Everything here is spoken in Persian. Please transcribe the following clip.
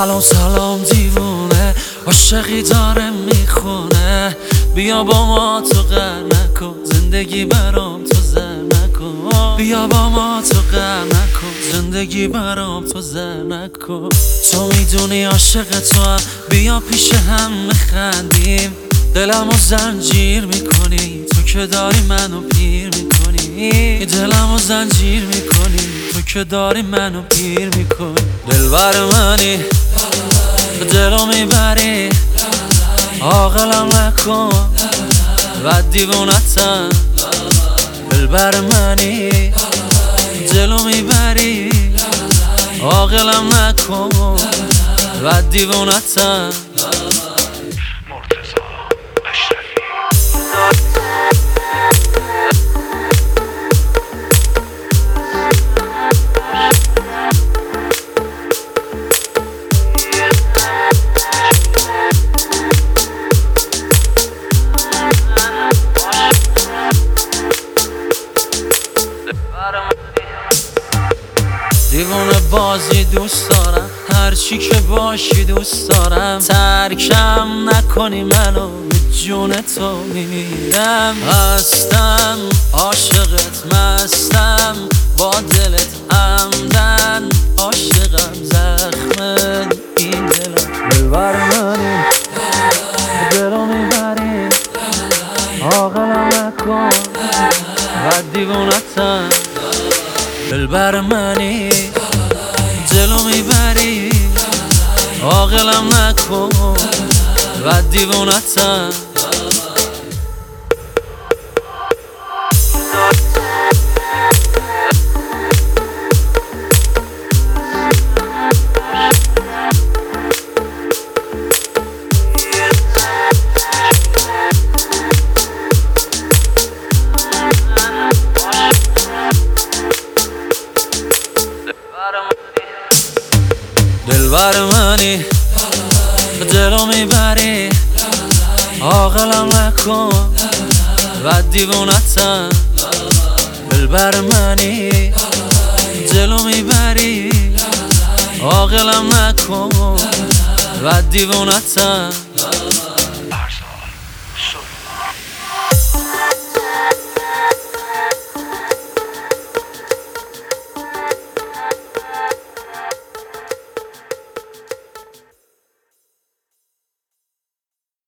سلام سلام دیوونه، عاشقی داره میخونه. بیا با ما تو غر نکن، زندگی برام تو زر نکن. بیا با ما تو غر نکن، زندگی برام تو زر نکن. تو میدونی عاشق تو هم، بیا پیش هم میخندیم. دلمو زنجیر میکنی، تو که داری منو پیر میکنی. دلمو زنجیر میکنی، تو که داری منو پیر میکنی. دلبر منی، دلو میبری، عاقلم نکن و دیوونتم. دلبر منی، دلو میبری، عاقلم نکن و دیوونتم. دیوونه بازی دوست دارم، هرچی که باشی دوست دارم. ترکم نکنی منو، به جون تو میمیرم. هستم عاشقت، مستم با دلت عمدن. عاشقم زخم این دلم. دلبر منی، دلو میبری، عاقلم نکن و دیوونتم. دلبر منی، دلو میبری، عاقلم نکن و دیوونتم. دلبر منی، دلو میبری، عاقلم نکن و دیوونتم. دلبر منی، دلو میبری، عاقلم نکن و دیوونتم.